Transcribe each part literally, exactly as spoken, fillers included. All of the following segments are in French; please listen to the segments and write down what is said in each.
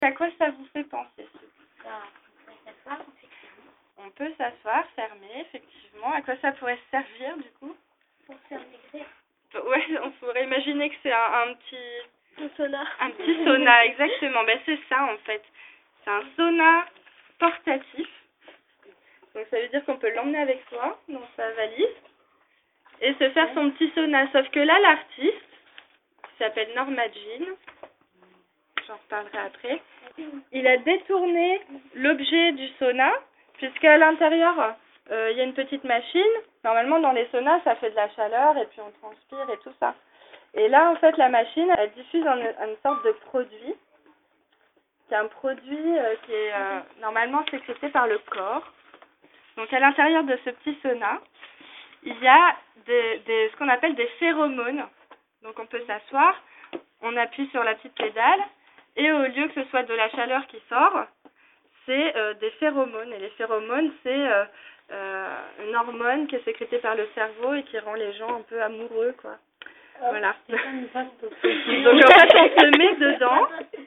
À quoi ça vous fait penser? On peut s'asseoir, fermer, effectivement. À quoi ça pourrait servir, du coup? Pour faire écrire. Ouais, on pourrait imaginer que c'est un, un petit... Un sauna. Un petit sauna, exactement. Ben, c'est ça, en fait. C'est un sauna portatif. Donc, ça veut dire qu'on peut l'emmener avec soi, dans sa valise, et se faire son petit sauna. Sauf que là, l'artiste, qui s'appelle Norma Jean, j'en reparlerai après, il a détourné l'objet du sauna, puisqu'à l'intérieur, euh, il y a une petite machine. Normalement, dans les saunas, ça fait de la chaleur, et puis on transpire et tout ça. Et là, en fait, la machine, elle diffuse une, une sorte de produit. C'est un produit euh, qui est euh, normalement sécrété par le corps. Donc, à l'intérieur de ce petit sauna, il y a des, des, ce qu'on appelle des phéromones. Donc, on peut s'asseoir, on appuie sur la petite pédale, et au lieu que ce soit de la chaleur qui sort, c'est euh, des phéromones. Et les phéromones, c'est euh, euh, une hormone qui est sécrétée par le cerveau et qui rend les gens un peu amoureux, quoi. Oh, voilà. Donc, en fait, on se met dedans.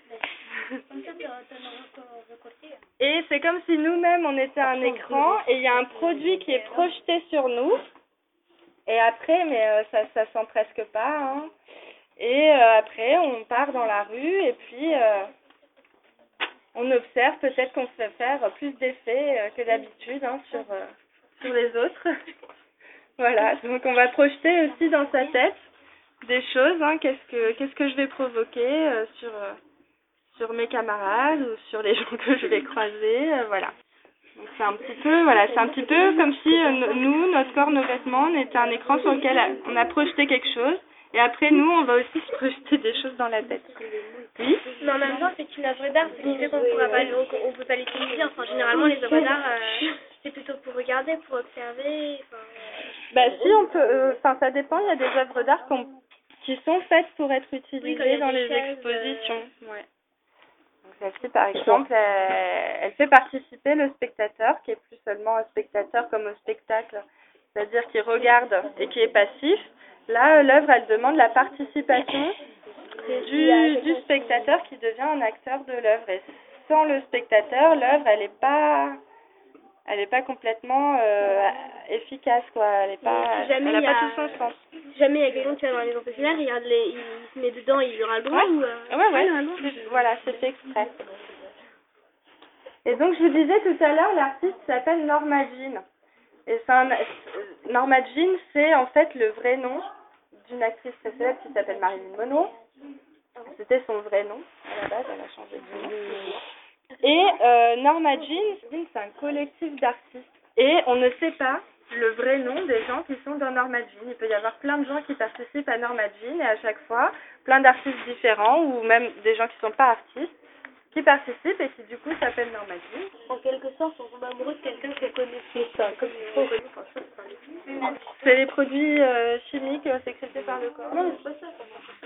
Et c'est comme si nous-mêmes, on était un écran et il y a un produit qui est projeté sur nous. Et après, mais euh, ça ça sent presque pas. Hein. Et euh, après, on part dans la rue et puis euh, on observe peut-être qu'on fait faire plus d'effets euh, que d'habitude hein, sur, euh, sur les autres. Voilà, donc on va projeter aussi dans sa tête des choses. Hein, qu'est-ce que qu'est-ce que je vais provoquer euh, sur... Euh, sur mes camarades ou sur les gens que je vais croiser, euh, voilà. Donc c'est un petit peu, voilà, c'est un petit peu comme si euh, nous, notre corps, nos vêtements, on était un écran sur lequel on a projeté quelque chose, et après nous, on va aussi se projeter des choses dans la tête. Oui. Mais en même temps, c'est une œuvre d'art, ce qui fait qu'on pourra pas, on peut pas l'utiliser. Enfin, généralement, les œuvres d'art, euh, c'est plutôt pour regarder, pour observer. Enfin, bah si on peut, enfin euh, ça dépend. Il y a des œuvres d'art qui sont faites pour être utilisées oui, dans les chaises, expositions. Euh... Ouais. Celle-ci, par exemple, elle, elle fait participer le spectateur, qui est plus seulement un spectateur comme au spectacle, c'est-à-dire qui regarde et qui est passif. Là, l'œuvre, elle demande la participation du, du spectateur qui devient un acteur de l'œuvre. Et sans le spectateur, l'œuvre, elle n'est pas, elle est pas complètement euh, efficace, quoi. Elle n'est pas, si elle n'a pas tout son sens. Si jamais il y a quelqu'un qui va dans les professionnels, il, regarde les, il se met dedans, il aura le droit ouais. ou euh... ouais, ouais, ouais. Voilà, c'est fait exprès. Et donc, je vous disais tout à l'heure, l'artiste s'appelle Norma Jean. Et c'est un, Norma Jean, c'est en fait le vrai nom d'une actrice très célèbre qui s'appelle Marilyn Monroe. C'était son vrai nom. À la base, elle a changé de nom. Et euh, Norma Jean, c'est un collectif d'artistes. Et on ne sait pas le vrai nom des gens qui sont dans Norma Jean. Il peut y avoir plein de gens qui participent à Norma Jean et à chaque fois, plein d'artistes différents ou même des gens qui ne sont pas artistes qui participent et qui du coup s'appellent Norma Jean. En quelque sorte, on tombe amoureux de quelqu'un qu'on connaît. C'est ça, comme il faut. C'est les produits euh, chimiques euh, sécrétés par le corps. Non, mais c'est pas ça.